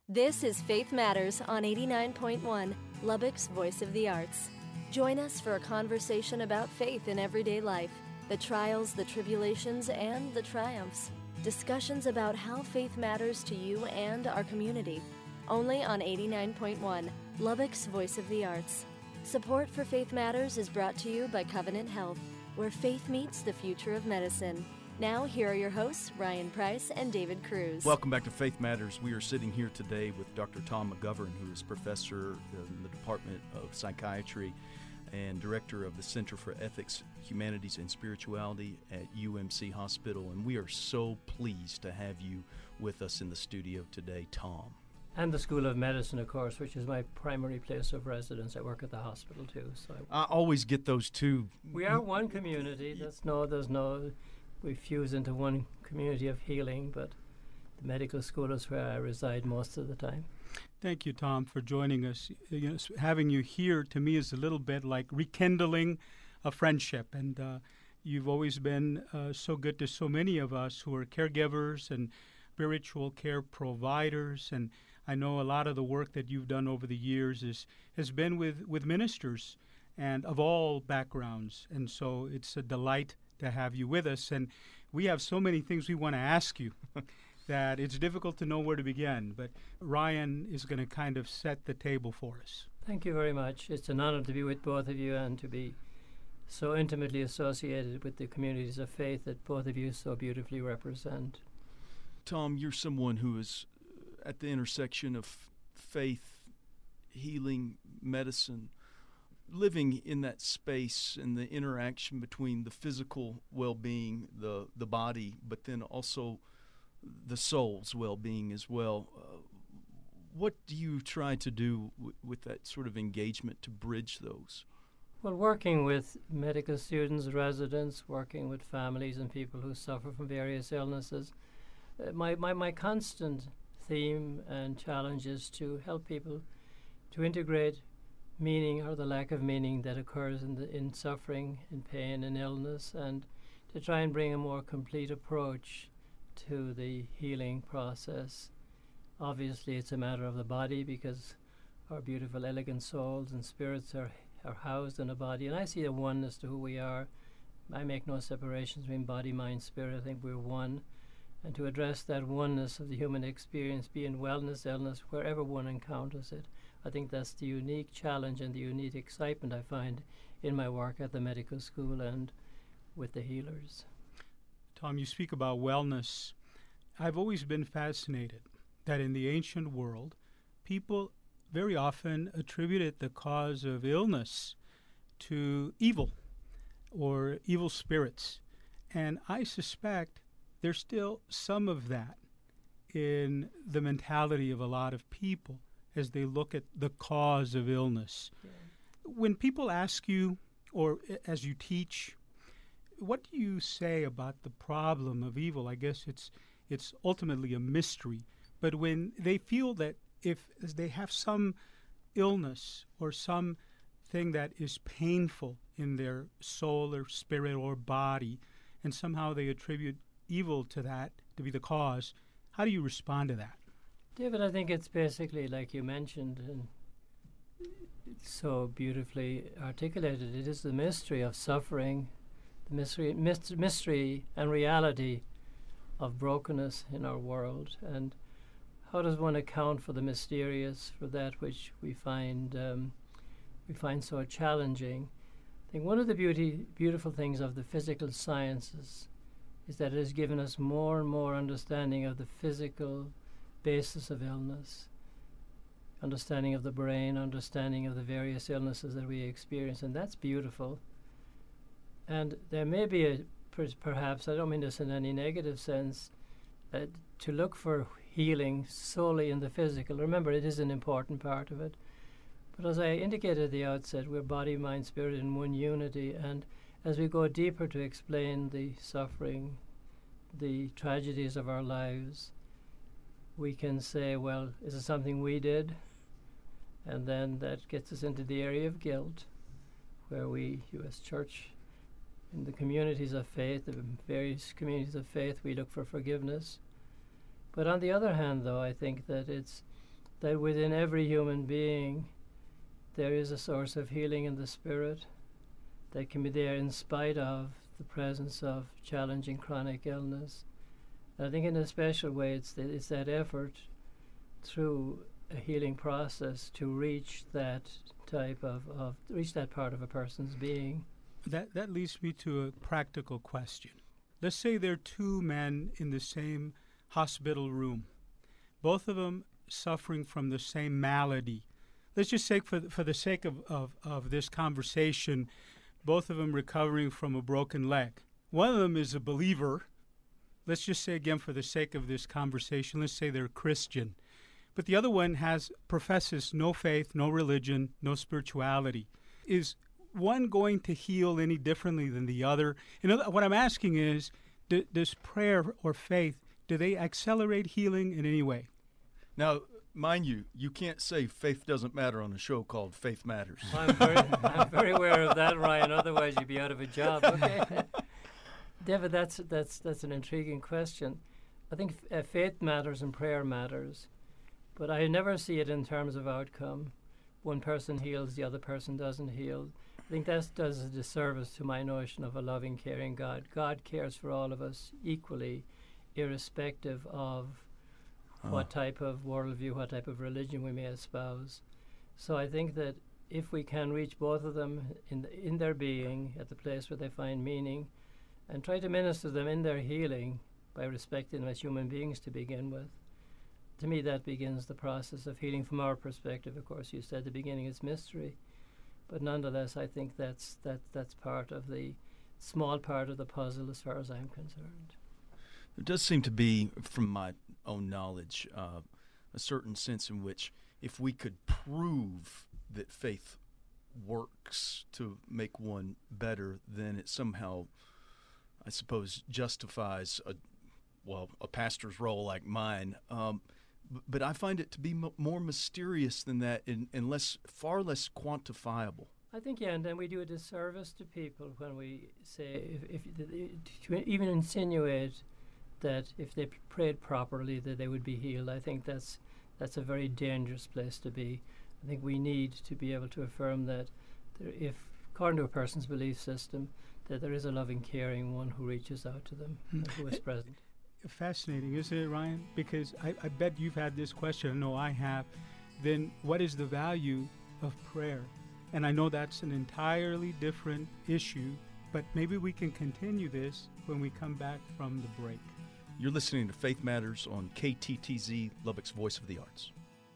This is Faith Matters on 89.1, Lubbock's Voice of the Arts. Join us for a conversation about faith in everyday life, the trials, the tribulations, and the triumphs. Discussions about how faith matters to you and our community. Only on 89.1, Lubbock's Voice of the Arts. Support for Faith Matters is brought to you by Covenant Health, where faith meets the future of medicine. Now, here are your hosts, Ryan Price and David Cruz. Welcome back to Faith Matters. We are sitting here today with Dr. Tom McGovern, who is professor in the Department of Psychiatry and director of the Center for Ethics, Humanities, and Spirituality at UMC Hospital. And we are so pleased to have you with us in the studio today, Tom. And the School of Medicine, of course, which is my primary place of residence. I work at the hospital, too. So I always get those two. We are one community. We fuse into one community of healing, but the medical school is where I reside most of the time. Thank you, Tom, for joining us. Having you here, to me, is a little bit like rekindling a friendship. And you've always been so good to so many of us who are caregivers and spiritual care providers. And I know a lot of the work that you've done over the years has been with ministers and of all backgrounds. And so it's a delight to have you with us. And we have so many things we want to ask you that it's difficult to know where to begin. But Ryan is going to kind of set the table for us. Thank you very much. It's an honor to be with both of you and to be so intimately associated with the communities of faith that both of you so beautifully represent. Tom, you're someone who is at the intersection of faith, healing, medicine, living in that space and the interaction between the physical well-being, the body, but then also the soul's well-being as well. What do you try to do with that sort of engagement to bridge those? Well, working with medical students, residents, working with families and people who suffer from various illnesses, my constant theme and challenge is to help people to integrate meaning or the lack of meaning that occurs in suffering, in pain, and illness, and to try and bring a more complete approach to the healing process. Obviously, it's a matter of the body because our beautiful, elegant souls and spirits are housed in a body, and I see a oneness to who we are. I make no separations between body, mind, spirit. I think we're one. And to address that oneness of the human experience, be in wellness, illness, wherever one encounters it, I think that's the unique challenge and the unique excitement I find in my work at the medical school and with the healers. Tom, you speak about wellness. I've always been fascinated that in the ancient world, people very often attributed the cause of illness to evil or evil spirits. And I suspect there's still some of that in the mentality of a lot of people as they look at the cause of illness. Yeah. When people ask you, or as you teach, what do you say about the problem of evil? I guess it's ultimately a mystery. But when they feel that if they have some illness or some thing that is painful in their soul or spirit or body, and somehow they attribute evil to that to be the cause, how do you respond to that? David, I think it's basically like you mentioned, and it's so beautifully articulated. It is the mystery of suffering, the mystery and reality of brokenness in our world. And how does one account for the mysterious, for that which we find so challenging? I think one of the beautiful things of the physical sciences is that it has given us more and more understanding of the physical basis of illness, understanding of the brain, understanding of the various illnesses that we experience, and that's beautiful. And there may be perhaps, I don't mean this in any negative sense, to look for healing solely in the physical. Remember, it is an important part of it. But as I indicated at the outset, we're body, mind, spirit in one unity, and as we go deeper to explain the suffering, the tragedies of our lives, we can say, well, is it something we did? And then that gets us into the area of guilt, where we, U.S. Church, in the communities of faith, the various communities of faith, we look for forgiveness. But on the other hand, though, I think that it's that within every human being there is a source of healing in the spirit that can be there in spite of the presence of challenging chronic illness. And I think in a special way it's that effort through a healing process to reach that type of reach that part of a person's being. That leads me to a practical question. Let's say there are two men in the same hospital room, both of them suffering from the same malady. Let's just say, for the sake of this conversation, both of them recovering from a broken leg. One of them is a believer. Let's just say again, for the sake of this conversation, let's say they're Christian. But the other one professes no faith, no religion, no spirituality. Is one going to heal any differently than the other? What I'm asking is, does prayer or faith, do they accelerate healing in any way? Now, mind you, you can't say faith doesn't matter on a show called Faith Matters. I'm very aware of that, Ryan. Otherwise, you'd be out of a job. Okay, David, that's an intriguing question. I think faith matters and prayer matters, but I never see it in terms of outcome. One person heals, the other person doesn't heal. I think that does a disservice to my notion of a loving, caring God. God cares for all of us equally, irrespective of what type of worldview, what type of religion we may espouse. So I think that if we can reach both of them in their being, at the place where they find meaning, and try to minister them in their healing by respecting them as human beings to begin with, to me that begins the process of healing from our perspective. Of course, you said at the beginning it's mystery, but nonetheless I think that's part of the small part of the puzzle as far as I'm concerned. There does seem to be, from my own knowledge, a certain sense in which if we could prove that faith works to make one better, then it somehow, I suppose, justifies a pastor's role like mine. But I find it to be more mysterious than that and far less quantifiable. I think, yeah, and then we do a disservice to people when we say, if to even insinuate that if they prayed properly that they would be healed. I think that's a very dangerous place to be. I think we need to be able to affirm that if, according to a person's belief system, that there is a loving, caring one who reaches out to them, who is present. Fascinating, isn't it, Ryan? Because I bet you've had this question. I know I have. Then what is the value of prayer? And I know that's an entirely different issue, but maybe we can continue this when we come back from the break. You're listening to Faith Matters on KTTZ, Lubbock's Voice of the Arts.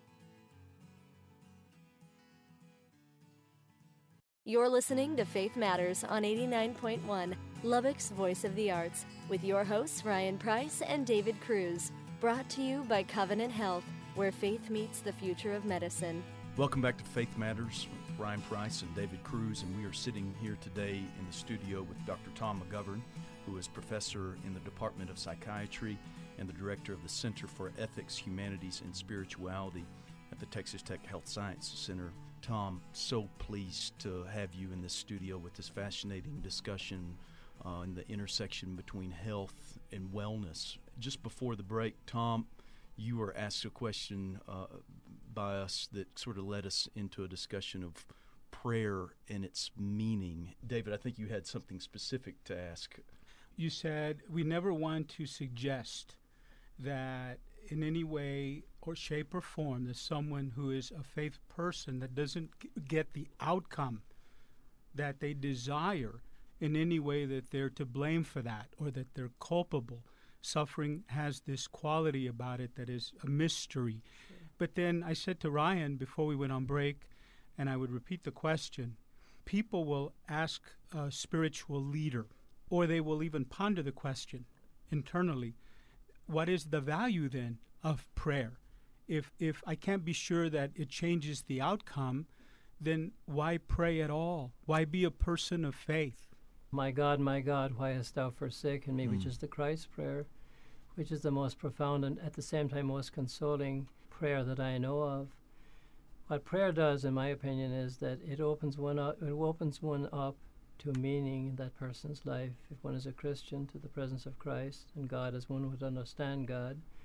You're listening to Faith Matters on 89.1, Lubbock's Voice of the Arts, with your hosts Ryan Price and David Cruz. Brought to you by Covenant Health, where faith meets the future of medicine. Welcome back to Faith Matters with Ryan Price and David Cruz, and we are sitting here today in the studio with Dr. Tom McGovern, who is professor in the Department of Psychiatry and the director of the Center for Ethics, Humanities, and Spirituality at the Texas Tech Health Sciences Center. Tom, so pleased to have you in this studio with this fascinating discussion in the intersection between health and wellness. Just before the break, Tom, you were asked a question by us that sort of led us into a discussion of prayer and its meaning. David, I think you had something specific to ask. You said we never want to suggest that in any way or shape or form that someone who is a faith person that doesn't get the outcome that they desire in any way that they're to blame for that or that they're culpable. Suffering has this quality about it that is a mystery. But then I said to Ryan before we went on break, and I would repeat the question, people will ask a spiritual leader, or they will even ponder the question internally, what is the value then of prayer? If I can't be sure that it changes the outcome, then why pray at all? Why be a person of faith? My God, why hast thou forsaken me, which is the Christ prayer, which is the most profound and at the same time most consoling prayer that I know of. What prayer does, in my opinion, is that it opens one up to a meaning in that person's life. If one is a Christian, to the presence of Christ and God as one would understand God.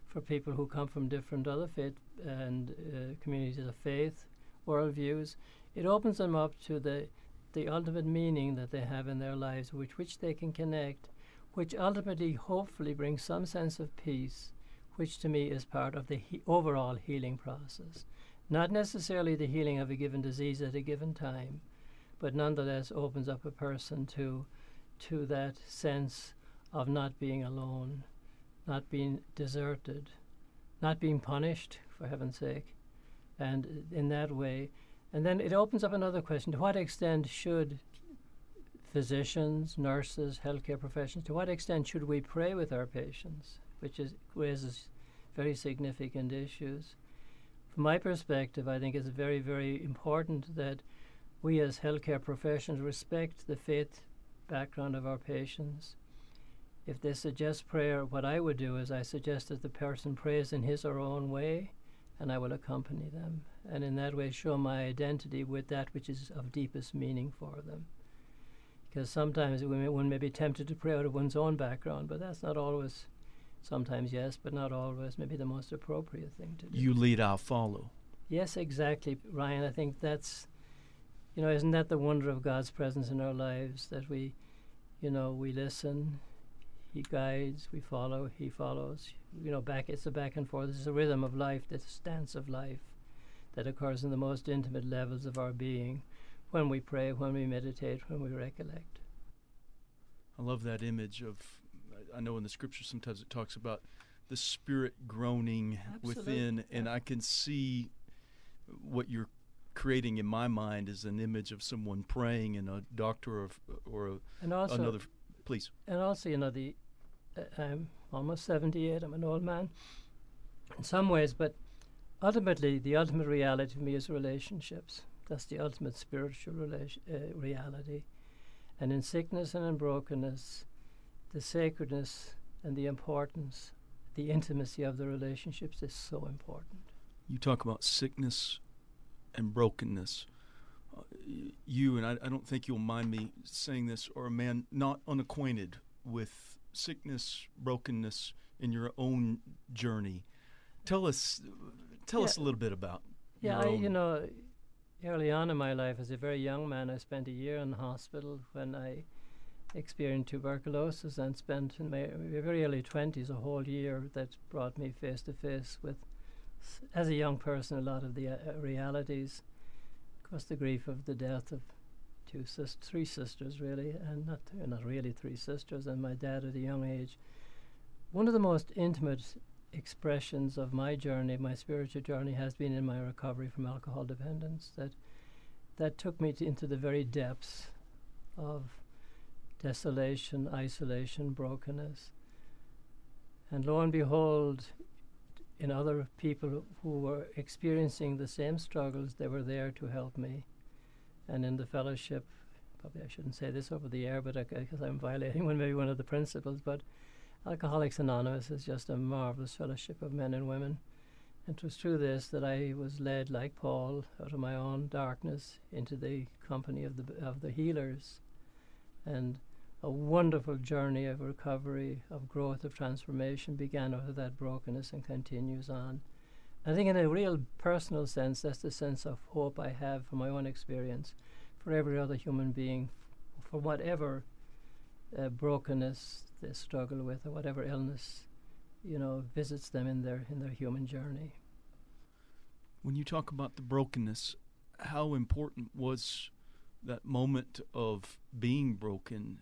for people who come from different other faith and communities of faith, worldviews. It opens them up to the ultimate meaning that they have in their lives, which they can connect, which ultimately, hopefully, brings some sense of peace, which to me is part of the overall healing process. Not necessarily the healing of a given disease at a given time, but nonetheless opens up a person to that sense of not being alone, not being deserted, not being punished, for heaven's sake. And in that way, and then it opens up another question: to what extent should physicians, nurses, healthcare professionals, to what extent should we pray with our patients, which raises very significant issues. From my perspective, I think it's very, very important that we as healthcare professionals respect the faith background of our patients. If they suggest prayer, what I would do is I suggest that the person prays in his or her own way, and I will accompany them, and in that way show my identity with that which is of deepest meaning for them. Because sometimes one may be tempted to pray out of one's own background, but that's not always, sometimes yes, but not always maybe the most appropriate thing to do. You lead, I'll follow. Yes, exactly, Ryan. I think that's, isn't that the wonder of God's presence in our lives, that we listen, He guides, we follow, He follows. It's a back and forth. It's a rhythm of life, this dance of life that occurs in the most intimate levels of our being, when we pray, when we meditate, when we recollect. I love that image of, I know in the scripture sometimes it talks about the spirit groaning within, and I can see what you're creating in my mind is an image of someone praying and a doctor or another. Please. And also, I'm almost 78. I'm an old man in some ways, but ultimately, the ultimate reality for me is relationships. That's the ultimate spiritual reality. And in sickness and in brokenness, the sacredness and the importance, the intimacy of the relationships is so important. You talk about sickness and brokenness. You, and I don't think you'll mind me saying this, are a man not unacquainted with sickness, brokenness in your own journey. Tell us a little bit about your own. Early on in my life, as a very young man, I spent a year in the hospital when I experienced tuberculosis, and spent in my very early 20s a whole year that brought me face to face with, as a young person, a lot of the realities. Of course, the grief of the death of three sisters, really, and not really three sisters, and my dad at a young age. One of the most intimate expressions of my journey, my spiritual journey, has been in my recovery from alcohol dependence. That took me into the very depths of desolation, isolation, brokenness. And lo and behold, in other people who were experiencing the same struggles, they were there to help me. And in the fellowship, probably I shouldn't say this over the air, but because I'm violating maybe one of the principles, but Alcoholics Anonymous is just a marvelous fellowship of men and women. And it was through this that I was led, like Paul, out of my own darkness into the company of the healers. And a wonderful journey of recovery, of growth, of transformation began out of that brokenness and continues on. I think in a real personal sense, that's the sense of hope I have from my own experience for every other human being, for whatever brokenness they struggle with, or whatever illness, visits them in their human journey. When you talk about the brokenness, how important was that moment of being broken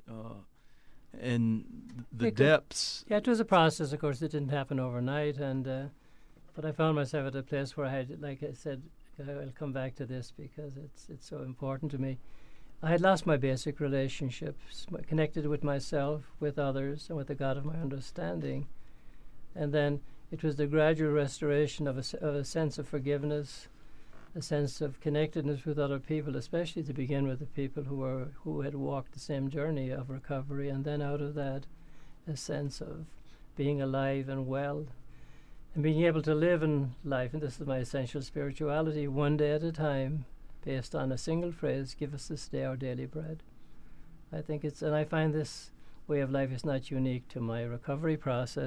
and the depths? Yeah, it was a process. Of course, it didn't happen overnight, but I found myself at a place where I had, like I said, I'll come back to this because it's so important to me. I had lost my basic relationships, connected with myself, with others, and with the God of my understanding. And then it was the gradual restoration of a sense of forgiveness, a sense of connectedness with other people, especially to begin with the people who had walked the same journey of recovery, and then out of that, a sense of being alive and well, and being able to live in life. And this is my essential spirituality, one day at a time, based on a single phrase: give us this day our daily bread. I think and I find this way of life is not unique to my recovery process.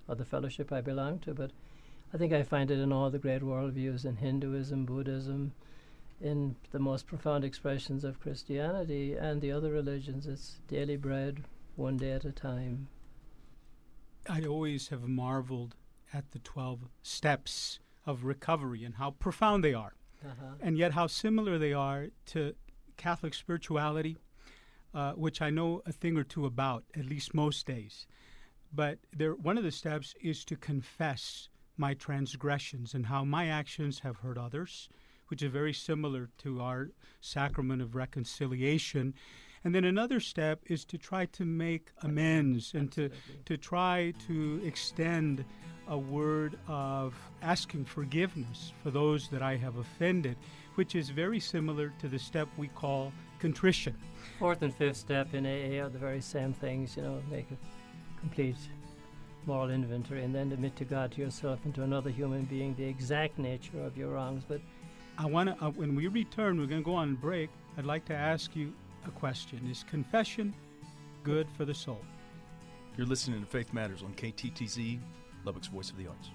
or the fellowship I belong to, but I think I find it in all the great worldviews, in Hinduism, Buddhism, in the most profound expressions of Christianity and the other religions. It's daily bread, one day at a time. I always have marveled at the 12 steps of recovery and how profound they are, and yet how similar they are to Catholic spirituality, which I know a thing or two about, at least most days. But one of the steps is to confess my transgressions and how my actions have hurt others, which is very similar to our sacrament of reconciliation. And then another step is to try to make amends and to try to extend a word of asking forgiveness for those that I have offended, which is very similar to the step we call contrition. Fourth and fifth step in AA are the very same things, make a complete moral inventory and then admit to God, to yourself, and to another human being the exact nature of your wrongs. But I want to, when we return, we're going to go on break. I'd like to ask you a question. Is confession good for the soul? You're listening to Faith Matters on KTTZ, Lubbock's Voice of the Arts.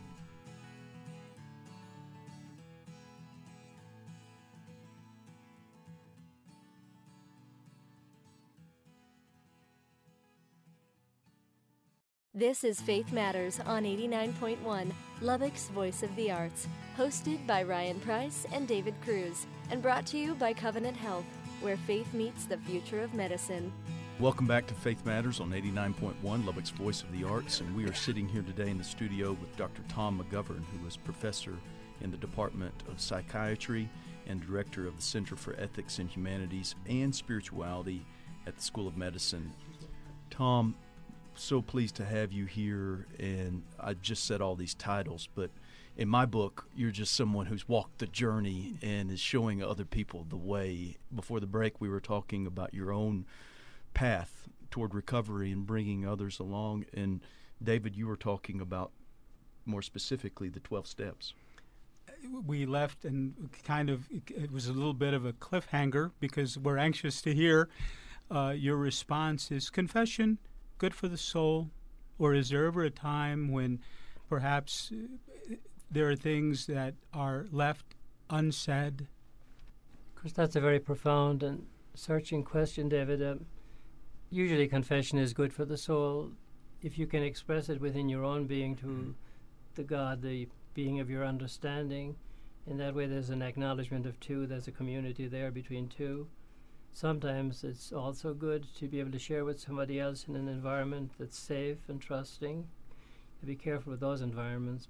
This is Faith Matters on 89.1, Lubbock's Voice of the Arts, hosted by Ryan Price and David Cruz, and brought to you by Covenant Health, where faith meets the future of medicine. Welcome back to Faith Matters on 89.1, Lubbock's Voice of the Arts, and we are sitting here today in the studio with Dr. Tom McGovern, who is professor in the Department of Psychiatry and director of the Center for Ethics and Humanities and Spirituality at the School of Medicine. Tom, so pleased to have you here, and I just said all these titles, but in my book, you're just someone who's walked the journey and is showing other people the way. Before the break, we were talking about your own path toward recovery and bringing others along, and David, you were talking about more specifically the 12 steps. We left and it was a little bit of a cliffhanger because we're anxious to hear your response. Is confession good for the soul, or is there ever a time when perhaps there are things that are left unsaid? Of course, that's a very profound and searching question, David. Usually confession is good for the soul if you can express it within your own being to the God, the being of your understanding. In that way, there's an acknowledgement of two. There's a community there between two. Sometimes it's also good to be able to share with somebody else in an environment that's safe and trusting. Be careful with those environments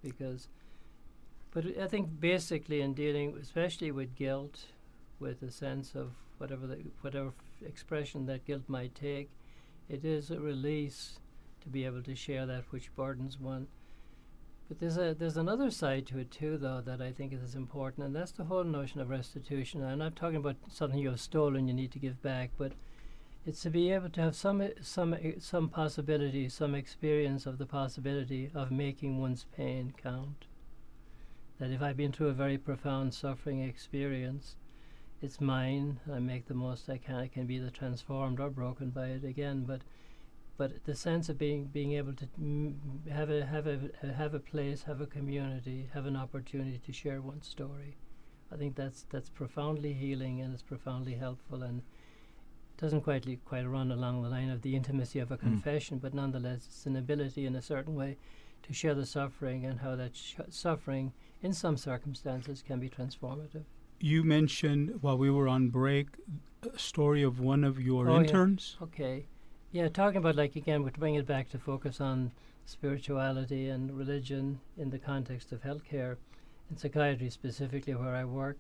but I think basically in dealing, especially with guilt, with a sense of whatever expression that guilt might take, it is a release to be able to share that which burdens one. But there's another side to it too, though, that I think is important, and that's the whole notion of restitution. I'm not talking about something you have stolen you need to give back, but it's to be able to have some possibility, some experience of the possibility of making one's pain count. That if I've been through a very profound suffering experience, it's mine. I make the most I can. I can be either transformed or broken by it again. But the sense of being able to have a place, have a community, have an opportunity to share one's story, I think that's profoundly healing, and it's profoundly helpful, and doesn't quite run along the line of the intimacy of a confession, but nonetheless it's an ability in a certain way to share the suffering, and how that suffering in some circumstances can be transformative. You mentioned while we were on break a story of one of your interns. Yeah. Okay. Yeah, talking about, again, we bring it back to focus on spirituality and religion in the context of healthcare and psychiatry specifically where I work.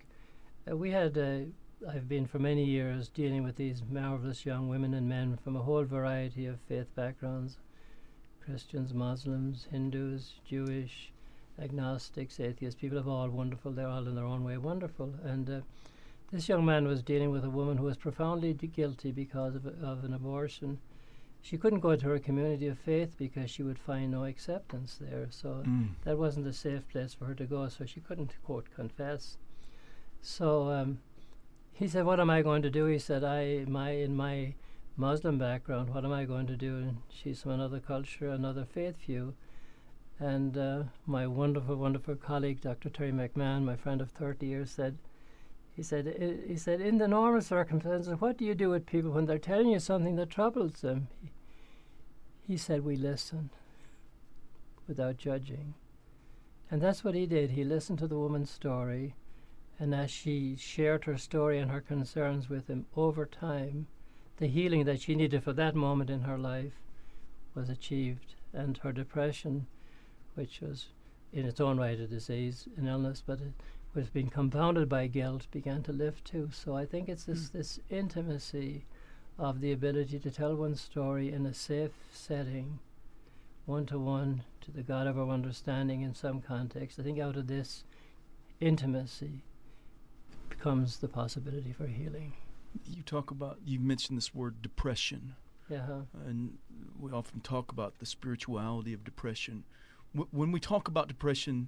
I've been for many years dealing with these marvelous young women and men from a whole variety of faith backgrounds: Christians, Muslims, Hindus, Jewish, agnostics, atheists, people of all wonderful. They're all in their own way wonderful. And this young man was dealing with a woman who was profoundly guilty because of an abortion. She couldn't go to her community of faith because she would find no acceptance there. So that wasn't a safe place for her to go, so she couldn't, quote, confess. So he said, what am I going to do? He said, in my Muslim background, what am I going to do? And she's from another culture, another faith view. And my wonderful, wonderful colleague, Dr. Terry McMahon, my friend of 30 years, he said, in the normal circumstances, what do you do with people when they're telling you something that troubles them? He said, we listen without judging. And that's what he did. He listened to the woman's story, and as she shared her story and her concerns with him over time, the healing that she needed for that moment in her life was achieved, and her depression, which was in its own right a disease, an illness, but it was being compounded by guilt, began to lift too. So I think it's this intimacy of the ability to tell one's story in a safe setting, one-to-one, to the God of our understanding in some context. I think out of this intimacy becomes the possibility for healing. You mentioned this word depression. Yeah. And we often talk about the spirituality of depression. When we talk about depression,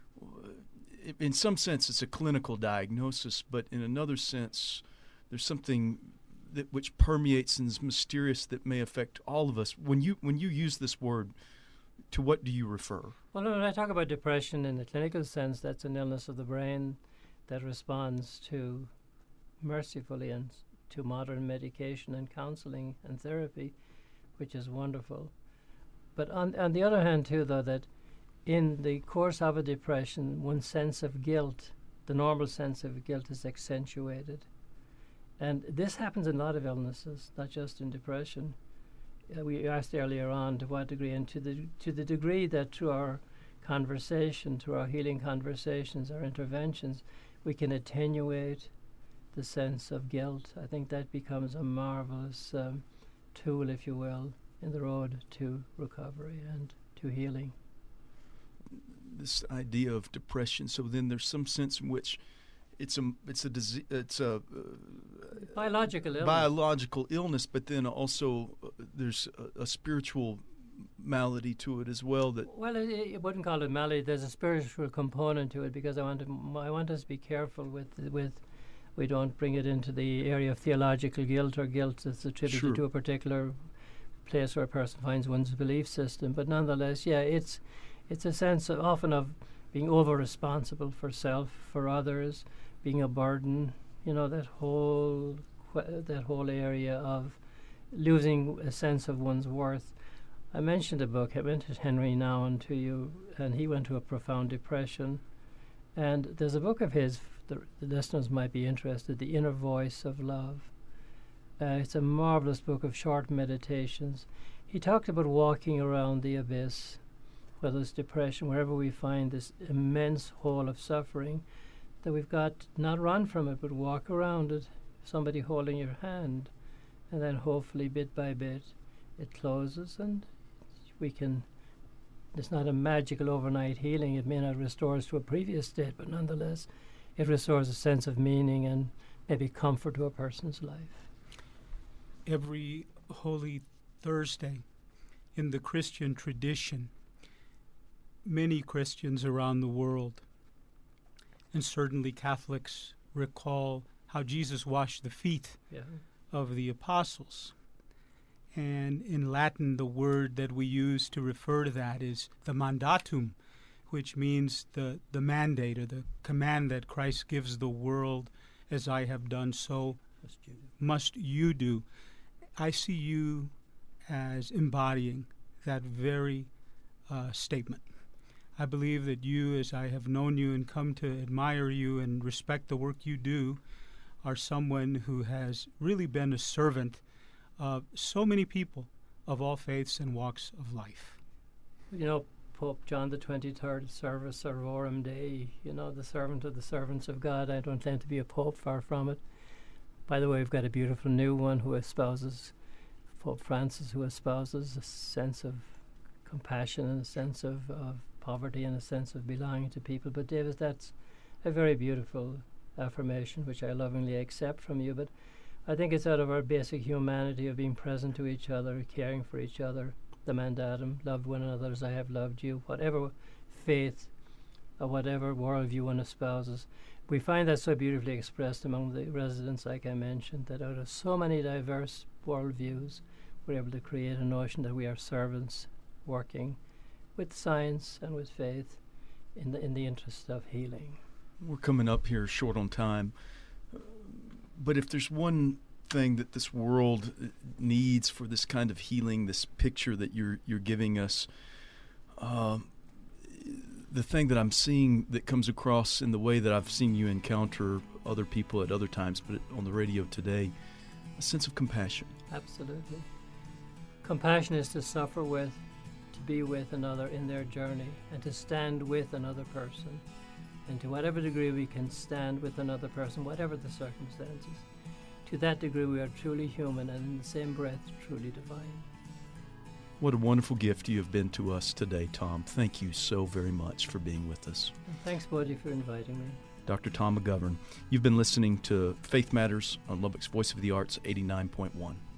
in some sense it's a clinical diagnosis, but in another sense there's something which permeates and is mysterious that may affect all of us. When you use this word, to what do you refer? Well, when I talk about depression in the clinical sense, that's an illness of the brain that responds to, mercifully, and to modern medication and counseling and therapy, which is wonderful. But on the other hand, too, though, that in the course of a depression, one's sense of guilt, the normal sense of guilt, is accentuated. And this happens in a lot of illnesses, not just in depression. We asked earlier on to what degree, and to the degree that through our conversation, through our healing conversations, our interventions, we can attenuate the sense of guilt. I think that becomes a marvelous tool, if you will, in the road to recovery and to healing. This idea of depression, so then there's some sense in which it's a biological illness, but then also there's a spiritual malady to it as well. I wouldn't call it malady. There's a spiritual component to it, because I want us to be careful with we don't bring it into the area of theological guilt or guilt that's attributed to a particular place where a person finds one's belief system. But nonetheless, it's a sense often of being over-responsible for self, for others, being a burden, that whole area of losing a sense of one's worth. I mentioned a book. I mentioned Henry Nouwen to you, and he went to a profound depression. And there's a book of his, the listeners might be interested, The Inner Voice of Love. It's a marvelous book of short meditations. He talked about walking around the abyss, whether it's depression, wherever we find this immense hole of suffering, that we've got to not run from it, but walk around it, somebody holding your hand, and then hopefully bit by bit it closes, and it's not a magical overnight healing. It may not restore us to a previous state, but nonetheless it restores a sense of meaning and maybe comfort to a person's life. Every Holy Thursday in the Christian tradition, many Christians around the world, and certainly Catholics, recall how Jesus washed the feet of the apostles. And in Latin, the word that we use to refer to that is the mandatum, which means the mandate or the command that Christ gives the world, as I have done, so must you do. I see you as embodying that very statement. I believe that you, as I have known you and come to admire you and respect the work you do, are someone who has really been a servant of so many people of all faiths and walks of life. Pope John the 23rd, Servus Servorum Dei, the servant of the servants of God. I don't claim to be a pope, far from it. By the way, we've got a beautiful new one who espouses, Pope Francis, who espouses a sense of compassion and a sense of poverty and a sense of belonging to people. But David, that's a very beautiful affirmation, which I lovingly accept from you. But I think it's out of our basic humanity of being present to each other, caring for each other, the mandatum, love one another as I have loved you, whatever faith or whatever worldview one espouses. We find that so beautifully expressed among the residents, like I mentioned, that out of so many diverse worldviews, we're able to create a notion that we are servants working with science and with faith in the interest of healing. We're coming up here short on time, but if there's one thing that this world needs for this kind of healing, this picture that you're giving us, the thing that I'm seeing that comes across in the way that I've seen you encounter other people at other times, but on the radio today, a sense of compassion. Absolutely. Compassion is to suffer with, to be with another in their journey, and to stand with another person. And to whatever degree we can stand with another person, whatever the circumstances, to that degree we are truly human and in the same breath truly divine. What a wonderful gift you have been to us today, Tom. Thank you so very much for being with us. And thanks, Bodie, for inviting me. Dr. Tom McGovern, you've been listening to Faith Matters on Lubbock's Voice of the Arts 89.1.